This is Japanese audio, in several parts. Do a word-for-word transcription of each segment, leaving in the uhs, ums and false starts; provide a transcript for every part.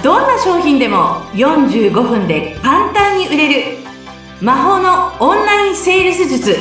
どんな商品でもよんじゅうごふんで簡単に売れる魔法のオンラインセールス術。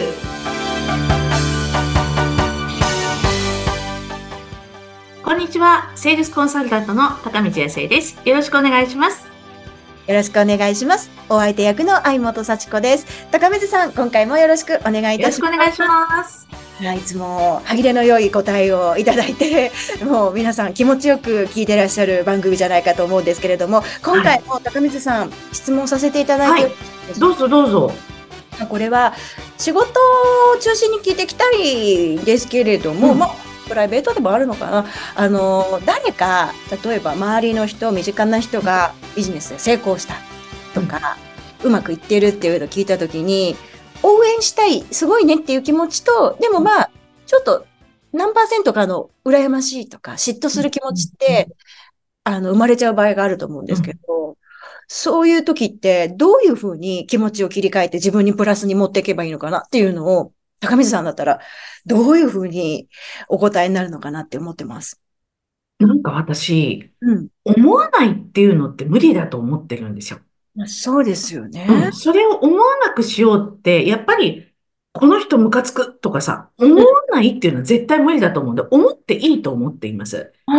こんにちは、セールスコンサルタントの高道康生です。よろしくお願いします。 よろしくお願いします。お相手役の相本幸子です。高水さん、今回もよろしくお願いいたします。 よろしくお願いします。 いつも歯切れの良い答えをいただいて、もう皆さん気持ちよく聞いてらっしゃる番組じゃないかと思うんですけれども、今回も高水さん、はい、質問させていただいて、はい、 どうぞどうぞ。 これは仕事を中心に聞いていきたいですけれども、うん、まあプライベートでもあるのかな。あの誰か例えば周りの人、身近な人がビジネスで成功したとか、うん、うまくいってるっていうのを聞いたときに、応援したい、すごいねっていう気持ちと、でもまあちょっと何パーセントかの羨ましいとか嫉妬する気持ちって、うん、あの生まれちゃう場合があると思うんですけど、うん、そういう時ってどういうふうに気持ちを切り替えて自分にプラスに持っていけばいいのかなっていうのを、高水さんだったらどういうふうにお答えになるのかなって思ってます。 なんか私、 うん、 思わないっていうのって無理だと思ってるんですよ。 そうですよね。 うん、それを思わなくしようって、やっぱり、この人ムカつくとかさ、思わないっていうのは絶対無理だと思うんで、思っていいと思っています。 うん、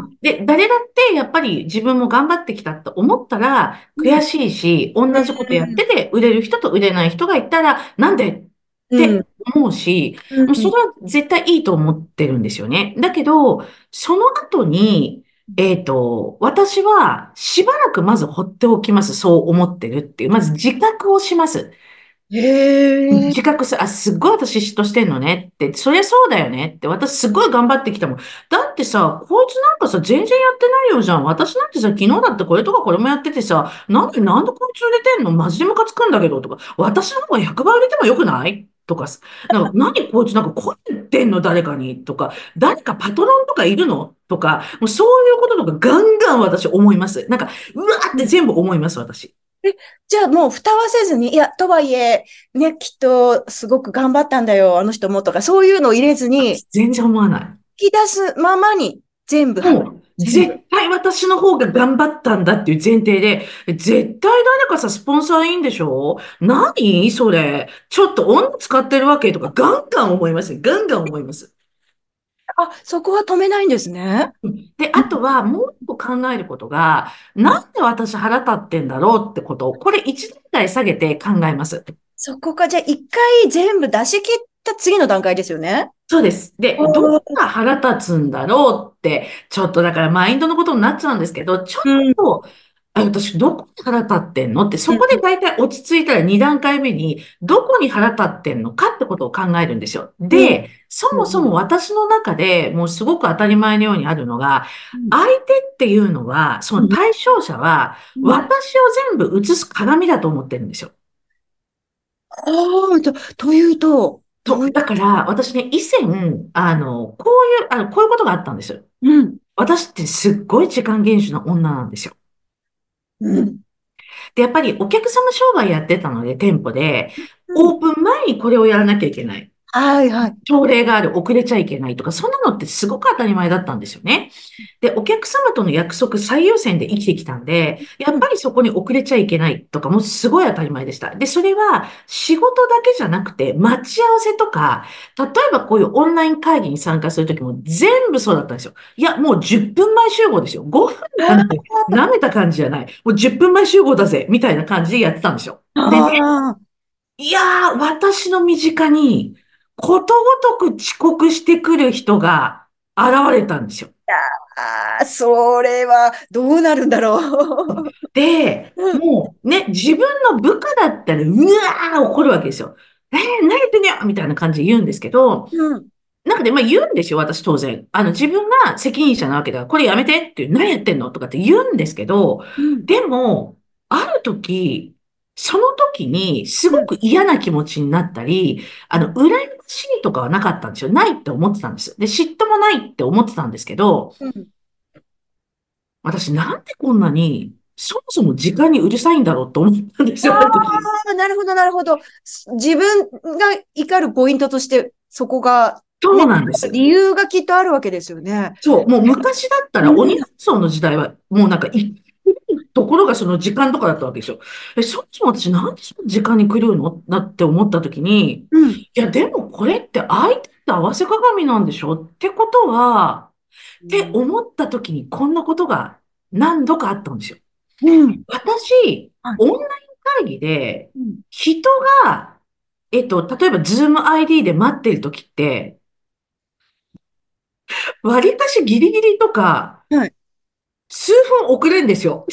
うん。で、誰だってやっぱり自分も頑張ってきたと思ったら悔しいし、同じことやってて売れる人と売れない人がいたら、なんでって思うし、 うん、 それは絶対いいと思ってるんですよね。だけど、その後に、えっと、私はしばらくまず放っておきます。そう思ってるっていう。まず自覚をします。 へー。 自覚する。あ、すっごい私嫉妬してんのねって。そりゃそうだよねって。私すっごい頑張ってきたもん。だってさ、こいつなんかさ、全然やってないよじゃん。私なんてさ、昨日だってこれとかこれもやっててさ、なんで、なんでこいつ売れてんのマジでムカつくんだけどとか、私の方がひゃくばい売れてもよくないとかさ、なんか、何こいつなんかこう言ってんの誰かにとか、誰かパトロンとかいるのとか、もうそういうこととかガンガン私思います。なんか、うわーって全部思います、私。 え、じゃあもう蓋はせずに、いや、とはいえ、ね、きっとすごく頑張ったんだよ、あの人もとか、そういうのを入れずに、 全然思わない。 引き出すままに全部、 もう、絶対私の方が頑張ったんだっていう前提で、絶対誰かさ、スポンサーいいんでしょ？何それ。ちょっと女使ってるわけとか、ガンガン思いますね。ガンガン思います。 あ、そこは止めないんですね。 で、あとはもう一個考えることが、なんで私腹立ってんだろうってことを、これ一段階下げて考えます。 そこか、じゃあ一回全部出し切った次の段階ですよね。 そうです。で、どこうん。 が腹立つんだろうって、ちょっとだからマインドのことになっちゃうんですけど、ちょうん。 っと、あ、私どこに腹立ってんのって、そこで大体落ち着いたらに段階目に、どこに腹立ってんのかってことを考えるんですよ。 うん。 で、そもそも私の中でもうすごく当たり前のようにあるのが、相手っていうのは、その対象者は、私を全部映す鏡だと思ってるんですよ。 ああ、と、というと、どと、 ういう、 だから、私ね、以前、あの、こういう、あの、こういうことがあったんですよ。 うん。 私ってすっごい時間厳守の女なんですよ。 うん。 で、やっぱりお客様商売やってたので、店舗で、 うん。 オープン前にこれをやらなきゃいけない。 はいはい。 朝礼がある、遅れちゃいけないとか、そんなのってすごく当たり前だったんですよね。で、お客様との約束最優先で生きてきたんで、やっうん。 ぱりそこに遅れちゃいけないとかもすごい当たり前でした。で、それは仕事だけじゃなくて、待ち合わせとか、例えばこういうオンライン会議に参加するときも全部そうだったんですよ。いや、もうじゅっぷんまえ集合ですよ。ごふんなんて舐めた感じじゃない。もうじゅっぷんまえ集合だぜ、みたいな感じでやってたんですよ。でね、 ああ、 いやー、私の身近に、ことごとく遅刻してくる人が現れたんですよ。 ああ、それはどうなるんだろう。 で、 うん。 もうね、自分の部下だったら、うわー怒るわけですよ。えー、何やってんのよみたいな感じで言うんですけど、 うん。 なんかで、まあ言うんですよ、私当然。あの、自分が責任者なわけだから、これやめてっていう、何やってんのとかって言うんですけど、 うん。 でも、ある時、その時にすうん。 ごく嫌な気持ちになったり、あの、羨ましいとかはなかったんですよ。ないって思ってたんです。で、嫉妬もないって思ってたんですけど、 うん。 私なんでこんなに、そもそも時間にうるさいんだろうと思ったんですあよ、ある時。 あ、なるほど、なるほど。す自分が怒るポイントとして、そこが、 そうね、 なんです。 理由がきっとあるわけですよね。 そう、もう昔だったらうん。 鬼発想の時代は、もうなんか一ところがその時間とかだったわけですよ。え、そもそも私なんでその時間に来るのだって思った時に、いうん。 や、でもこれって相手って合わせ鏡なんでしょってことは、って思った時にこんなことが何度かあったんですよ。 うん。 私、 はい。 オンライン会議で、 うん。 人が、えっと、例えば、ズーム アイディー で待ってる時って、割かしギリギリとか、 はい。 数分遅れるんですよ。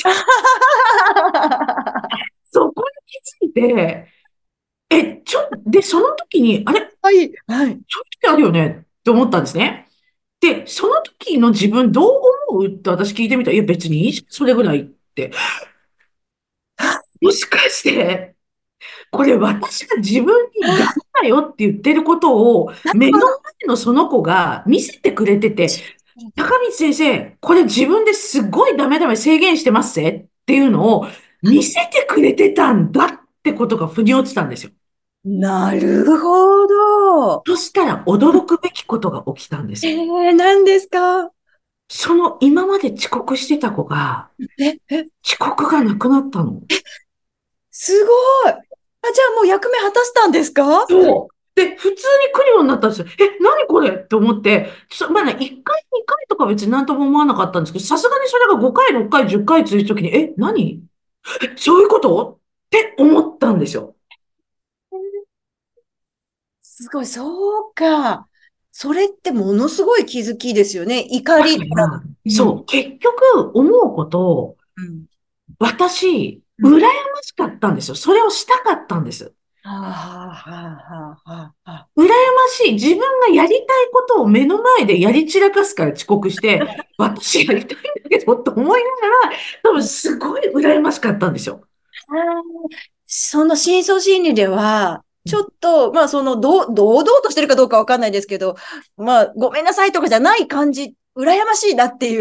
そこに気づいて、え、ちょ、で、その時に、あれ、 はい。はい。 ちょっとあるよねって思ったんですね。で、その時の自分どう思うって私聞いてみたら、いや別にいいじゃん、それぐらいって。もしかして、これ私が自分にダメだよって言ってることを目のなるほど。 前のその子が見せてくれてて、高道先生、これ自分ですっごいダメダメ制限してますぜっていうのを見せてくれてたんだってことが腑に落ちたんですよ。 なるほど。 そしたら驚くべきことが起きたんです。 えー、何ですか？ その今まで遅刻してた子がえ、え、 遅刻がなくなったの。 すごい。あ、じゃあもう役目果たしたんですか？ そう。で、普通に来るようになったんですよ。え、何これって思って、そまあね、いっかい、にかいとか別に何とも思わなかったんですけど、さすがにそれがごかい、ろっかい、じゅっかい続いた時に、え、何え、そういうことって思ったんですよ。 すごい、そうか。それってものすごい気づきですよね。怒だかりから。 ら、 うん。 そう、結局思うこと、 うん。 私、 うん。 羨ましかったんですよ。それをしたかったんです。 はあ、はあ、はあ、はあ、はあ。 羨ましい。自分がやりたいことを目の前でやり散らかすから遅刻して、私やりたいんだけど、と思いながら、多分すごい羨ましかったんですよ。 あー、その深層心理では、ちょっと、まあ、その、どう、堂々としてるかどうかわかんないですけど、まあ、ごめんなさいとかじゃない感じ、羨ましいなっていう、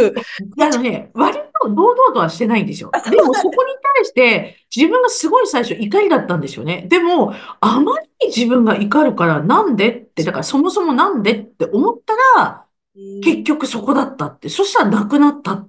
もちあのね、割と堂々とはしてないんですよ。でもそこに対して自分がすごい最初怒りだったんですよね。でも、あまりに自分が怒るからなんでって、だからそもそもなんでって思ったら、 ろん。 結局そこだったって。そしたらなくなったって。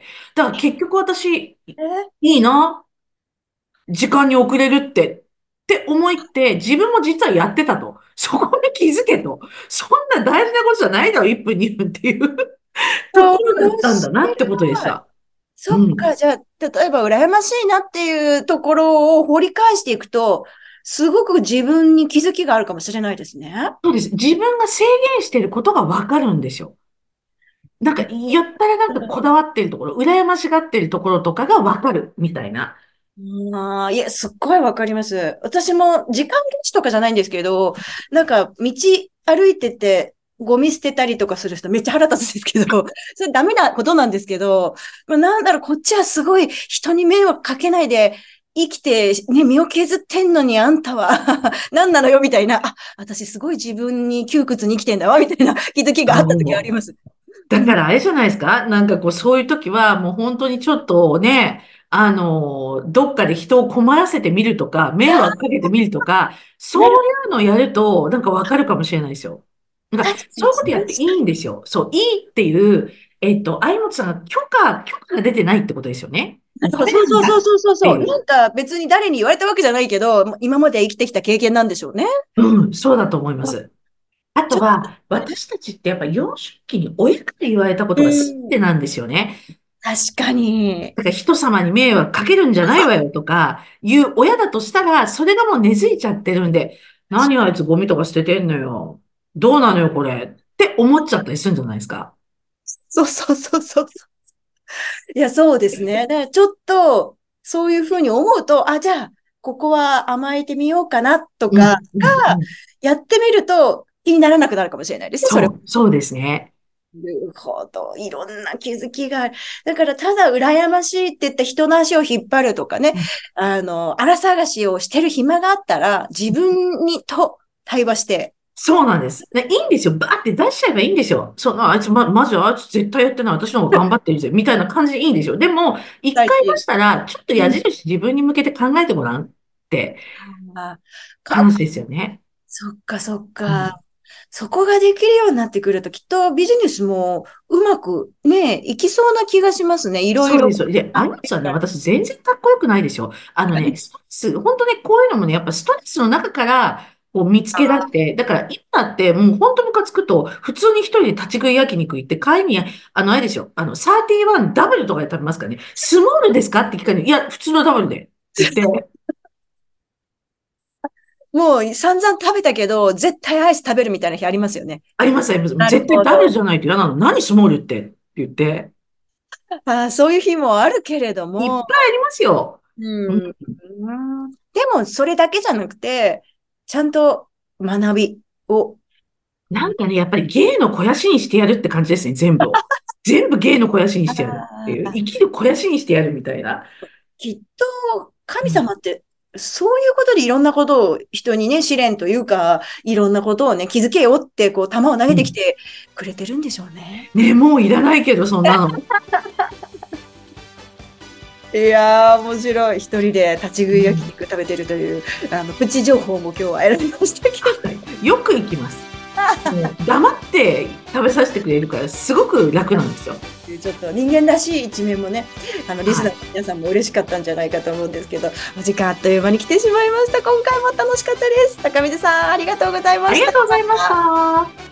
だから結局私、 え、 いいな、時間に遅れるって、って思いって、自分も実はやってたと。そこに気づけと。そんな大事なことじゃないだろ、いっぷん、にふんっていうと面ころだったんだなってことでし白い。 た。 そっか、 うん。 じゃあ、例えば羨ましいなっていうところを掘り返していくと、すごく自分に気づきがあるかもしれないですね。 そうです。自分が制限していることがわかるんですよ。なんか、言ったらなんかこだわっているところ、羨ましがっているところとかがわかるみたいな。 ああ、いや、すっごいわかります。私も時間厳守とかじゃないんですけど、なんか道歩いてて、ゴミ捨てたりとかする人めっちゃ腹立つんですけど、それダメなことなんですけど、まあ、なんだろう、こっちはすごい人に迷惑かけないで生きて、ね、身を削ってんのにあんたは何なのよみたいな、あ、私すごい自分に窮屈に生きてんだわ、みたいな気づきがあった時ありそう。 ます。 だうん。 からあれじゃないですか。なんかこう、そういう時はもう本当にちょっとね、あの、どっかで人を困らせてみるとか、迷惑かけてみるとか、そなるういうのをやると、なんかわかるかもしれないですよ。なんか、 確かに、 そういうことやっていいんですよ。そう、いいっていう、えっと、相本さんが許可、許可が出てないってことですよね。もうこれそうそうそうなんだっそうそうそう。なていう。 んか別に誰に言われたわけじゃないけど、今まで生きてきた経験なんでしょうね。 うん、そうだと思いまあ、 す。あとちょっは、 とね。 私たちってやっぱ幼少期に親から言われたこうとが全ん。 てなんですよね。 確かに。 だから人様に迷惑かけるんじゃないわよとか、いう親だとしたら、それがもう根付いちゃってるんで、何あいつゴミとか捨ててんのよ。どうなのよ、これ。って思っちゃったりするんじゃないですか。 そうそうそうそう。いや、そうですね。だからちょっと、そういうふうに思うと、あ、じゃあ、ここは甘えてみようかなとか、 うん、うん、うん。 やってみると気にならなくなるかもしれないですね、それ。 そう、そうですね。 なるほど。いろんな気づきがある。だから、ただ羨ましいって言って人の足を引っ張るとかね、あの、荒探しをしてる暇があったら、自分にと対話して、 そうなんです。ね、いいんですよ。バーって出しちゃえばいいんですよ。その、あいつ、ま、まずあいつ絶対やってない。私の方が頑張ってるぜ。みたいな感じでいいんですよ。でも、一回出大事。 したら、ちょっとうん。 矢印自分に向けて考えてごらんってあーか、 話ですよね。 そっかそっうん。 か。 そこができるようになってくると、きっとビジネスもうまくね、いきそうな気がしますね。いろいろ。 そうです。で、あのさね、私全然かっこよくないでしょ。あのね、ストレス、本当ね、こういうのもね、やっぱストレスの中からこう見つけ出して、だから今だってもう本当ムカつくと、普通に一人で立ち食い焼肉行って、帰りに、あの、あれでしょ、あの、サーティワンダブルとかで食べますからね、スモールですかって聞かれる。いや、普通のダブルで。って言って、 もう散々食べたけど、絶対アイス食べるみたいな日ありますよね。 あります、あります。 なる絶対ほど。 ダブルじゃないと嫌なの。何スモールって。って言って、 あー、そういう日もあるけれどいっも、 ぱいありますよ。うん。 うん。でも、それだけじゃなくて、ちゃんと学びを。 なんかね、やっぱり芸の肥やしにしてやるって感じですね、全部を。全部芸の肥やしにしてやるっていう。 あー、 生きる肥やしにしてやるみたいな。 きっと、神うん。 様って、そういうことでいろんなことを人にね、試練というか、いろんなことをね、気づけよって、こう、球を投うん。 げてきてくれてるんでしょうね。 ね、もういらないけど、そんなの。 いやー、面白い。一人で立ち食い焼うん。 肉食べてるという、あの、プチ情報も今日は選びましたけど。 はい。よく行きます。もう黙って食べさせてくれるから、すごく楽なんですよ。 ちょっと人間らしい一面もね、あの、リスはい。 ナーの皆さんも嬉しかったんじゃないかと思うんですけど、お時間あっという間に来てしまいました。今回も楽しかったです。高水さん、ありがとうございました。 ありがとうございました。